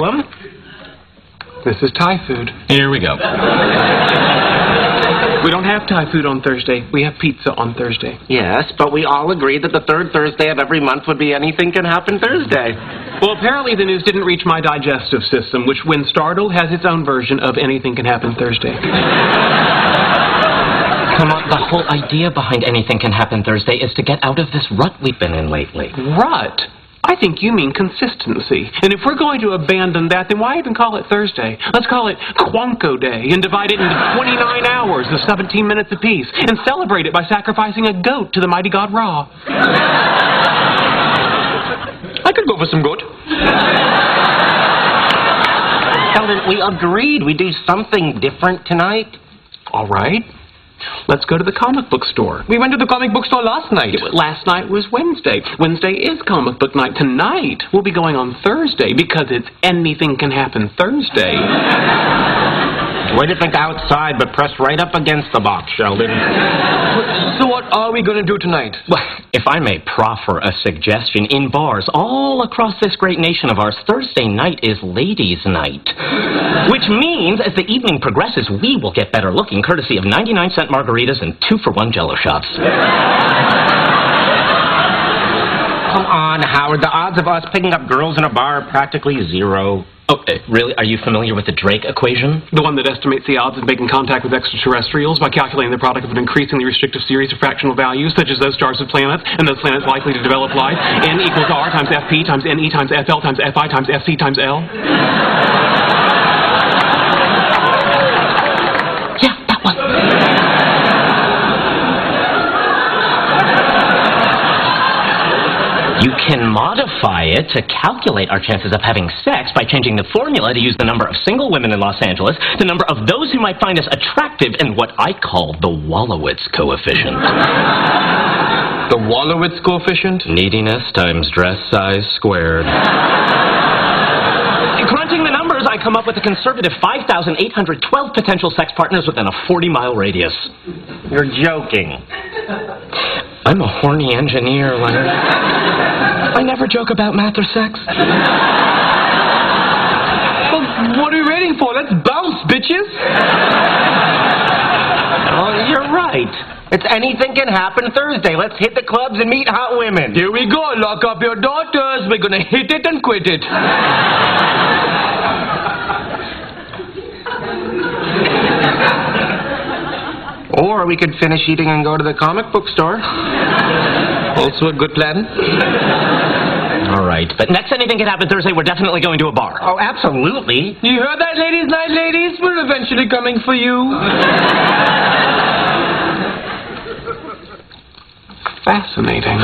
problem? This is Thai food. Here we go. We don't have Thai food on Thursday. We have pizza on Thursday. Yes, but we all agreed that the third Thursday of every month would be Anything Can Happen Thursday. Well, apparently the news didn't reach my digestive system, which, when startled, has its own version of Anything Can Happen Thursday. Come on, the whole idea behind Anything Can Happen Thursday is to get out of this rut we've been in lately. Rut? I think you mean consistency. And if we're going to abandon that, then why even call it Thursday? Let's call it Quanko Day and divide it into 29 hours of 17 minutes apiece and celebrate it by sacrificing a goat to the mighty god Ra. I could go for some goat. Sheldon, we agreed we'd do something different tonight. All right. Let's go to the comic book store. We went to the comic book store last night. Last night was Wednesday. Wednesday is comic book night. Tonight, we'll be going on Thursday because it's Anything Can Happen Thursday. Way to think outside, but press right up against the box, Sheldon. So what are we going to do tonight? Well, if I may proffer a suggestion, in bars all across this great nation of ours, Thursday night is ladies' night. Which means, as the evening progresses, we will get better looking, courtesy of 99-cent margaritas and 2-for-1 Jell-O shots. Come on, Howard. The odds of us picking up girls in a bar are practically zero. Oh, really? Are you familiar with the Drake equation? The one that estimates the odds of making contact with extraterrestrials by calculating the product of an increasingly restrictive series of fractional values, such as those stars with planets, and those planets likely to develop life. N equals R times FP times NE times FL times FI times FC times L. Yeah, that one. You can modify it to calculate our chances of having sex by changing the formula to use the number of single women in Los Angeles, the number of those who might find us attractive, and what I call the Wolowitz coefficient. The Wolowitz coefficient? Neediness times dress size squared. Crunching the numbers, I come up with a conservative 5,812 potential sex partners within a 40-mile radius. You're joking. I'm a horny engineer, Leonard. I never joke about math or sex. Well, what are we waiting for? Let's bounce, bitches! Oh, you're right. It's Anything Can Happen Thursday. Let's hit the clubs and meet hot women. Here we go. Lock up your daughters. We're gonna hit it and quit it. Or we could finish eating and go to the comic book store. Also a good plan. All right, but next Anything Can Happen Thursday, we're definitely going to a bar. Oh, absolutely. You heard that, ladies? Night, ladies? We're eventually coming for you. Fascinating.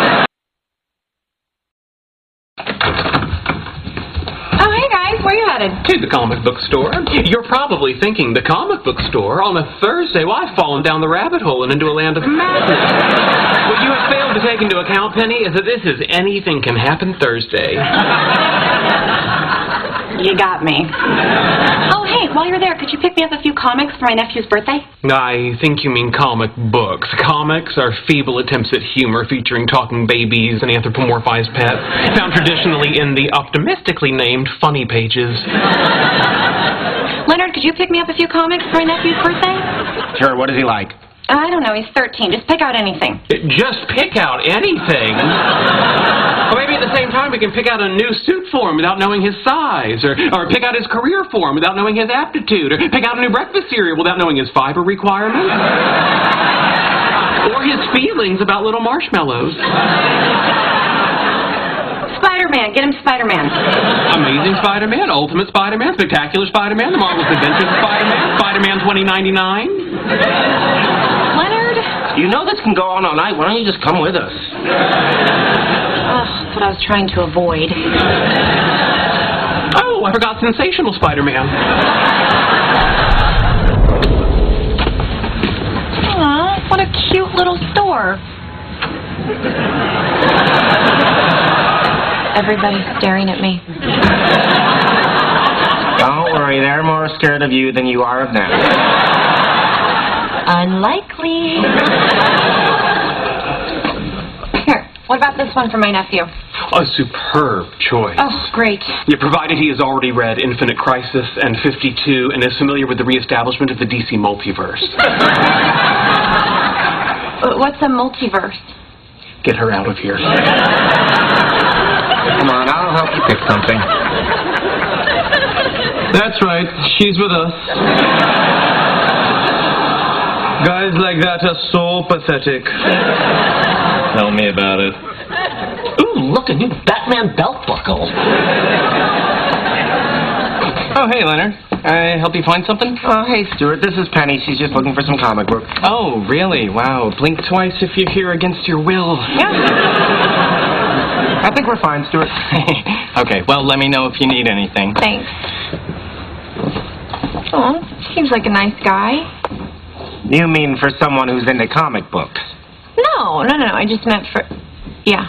Oh, hey guys, where you headed? To the comic book store. You're probably thinking, the comic book store on a Thursday? Well, I've fallen down the rabbit hole and into a land of madness. What you have failed to take into account, Penny, is that this is Anything Can Happen Thursday. You got me. Oh, hey, while you're there, could you pick me up a few comics for my nephew's birthday? I think you mean comic books. Comics are feeble attempts at humor featuring talking babies and anthropomorphized pets, found traditionally in the optimistically named funny pages. Leonard, could you pick me up a few comics for my nephew's birthday? Sure, what is he like? I don't know, he's 13. Just pick out anything. Just pick out anything? Or maybe at the same time we can pick out a new suit for him without knowing his size, or pick out his career for him without knowing his aptitude, or pick out a new breakfast cereal without knowing his fiber requirements, or his feelings about little marshmallows. Spider-Man, get him Spider-Man. Amazing Spider-Man, Ultimate Spider-Man, Spectacular Spider-Man, The Marvelous Adventures of Spider-Man, Spider-Man 2099. Leonard? You know this can go on all night. Why don't you just come with us? That's what I was trying to avoid. Oh, I forgot Sensational Spider-Man. Aw, what a cute little store. Everybody's staring at me. Don't worry, they're more scared of you than you are of them. Unlikely. Here, What about this one for my nephew? A superb choice. Oh, great. Yeah, provided he has already read Infinite Crisis and 52 and is familiar with the reestablishment of the DC multiverse. What's a multiverse? Get her out of here. Come on, I'll help you pick something. That's right, she's with us. Guys like that are so pathetic. Tell me about it. Ooh, look, a new Batman belt buckle. Oh, hey, Leonard. I help you find something? Oh, hey, Stuart, this is Penny. She's just looking for some comic books. Oh, really? Wow. Blink twice if you're here against your will. I think we're fine, Stuart. Okay, well, let me know if you need anything. Thanks. Oh, seems like a nice guy. You mean for someone who's into comic books? No. I just meant for... Yeah.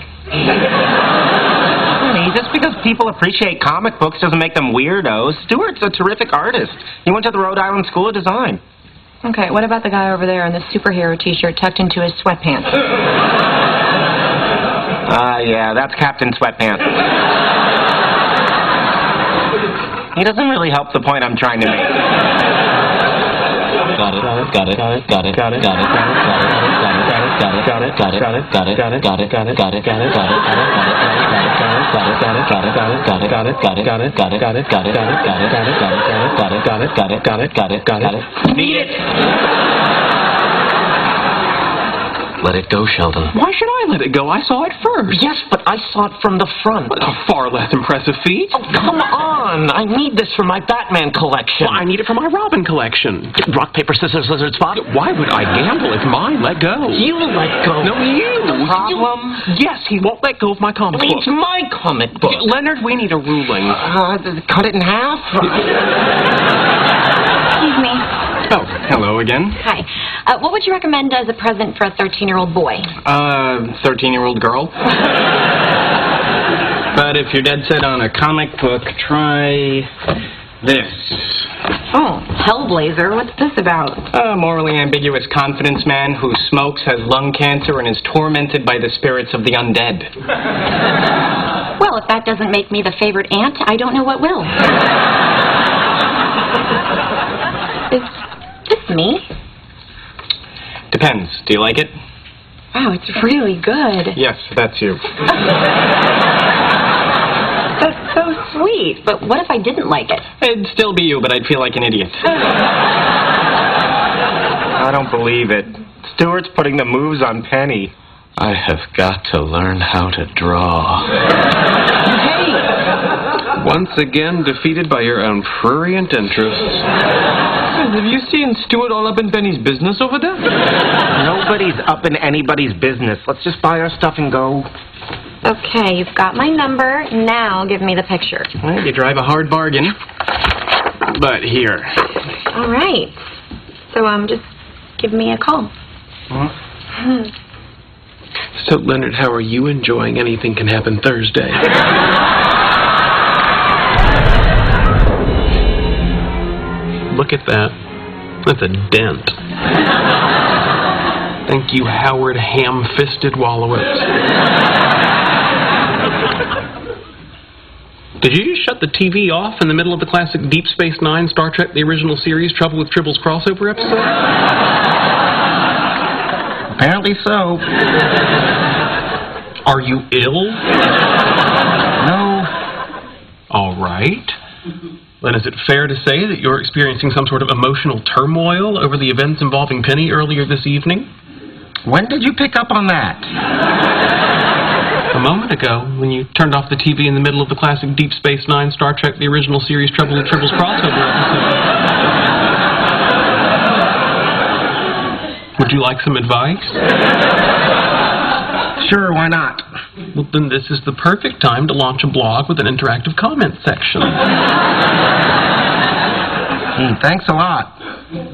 Honey, just because people appreciate comic books doesn't make them weirdos. Stuart's a terrific artist. He went to the Rhode Island School of Design. Okay, what about the guy over there in the superhero t-shirt tucked into his sweatpants? Yeah, that's Captain Sweatpants. He doesn't really help the point I'm trying to make. Need it. Let it go, Sheldon. Why should I let it go? I saw it first. Yes, but I saw it from the front. A far less impressive feat. Oh, come on. I need this for my Batman collection. Well, I need it for my Robin collection. Rock, paper, scissors, lizard, spot. Why would I gamble? It's mine. Let go. You let go. No, you. The problem? Yes, he won't let go of my comic book. It's my comic book. Leonard, we need a ruling. Cut it in half? Excuse me. Oh, hello again. Hi. What would you recommend as a present for a 13-year-old boy? 13-year-old girl. But if you're dead set on a comic book, try this. Oh, Hellblazer. What's this about? A morally ambiguous confidence man who smokes, has lung cancer, and is tormented by the spirits of the undead. Well, if that doesn't make me the favorite aunt, I don't know what will. Is this me? Depends. Do you like it? Wow, it's really good. Yes, that's you. That's so sweet. But what if I didn't like it? It'd still be you, but I'd feel like an idiot. I don't believe it. Stuart's putting the moves on Penny. I have got to learn how to draw. Once again defeated by your own prurient interests. Have you seen Stuart all up in Penny's business over there? Nobody's up in anybody's business. Let's just buy our stuff and go. Okay, you've got my number. Now give me the picture. Well, you drive a hard bargain. But here. All right. So, just give me a call. So, Leonard, how are you enjoying Anything Can Happen Thursday? Look at that. That's a dent. Thank you, Howard Ham-Fisted Wallowitz. Did you just shut the TV off in the middle of the classic Deep Space Nine, Star Trek, the original series, Trouble with Tribbles crossover episode? Apparently so. Are you ill? No. All right. Then is it fair to say that you're experiencing some sort of emotional turmoil over the events involving Penny earlier this evening? When did you pick up on that? A moment ago, when you turned off the TV in the middle of the classic Deep Space Nine, Star Trek, the original series, Trouble with Tribbles crossover episode. Would you like some advice? Sure, why not? Well, then this is the perfect time to launch a blog with an interactive comment section. Thanks a lot.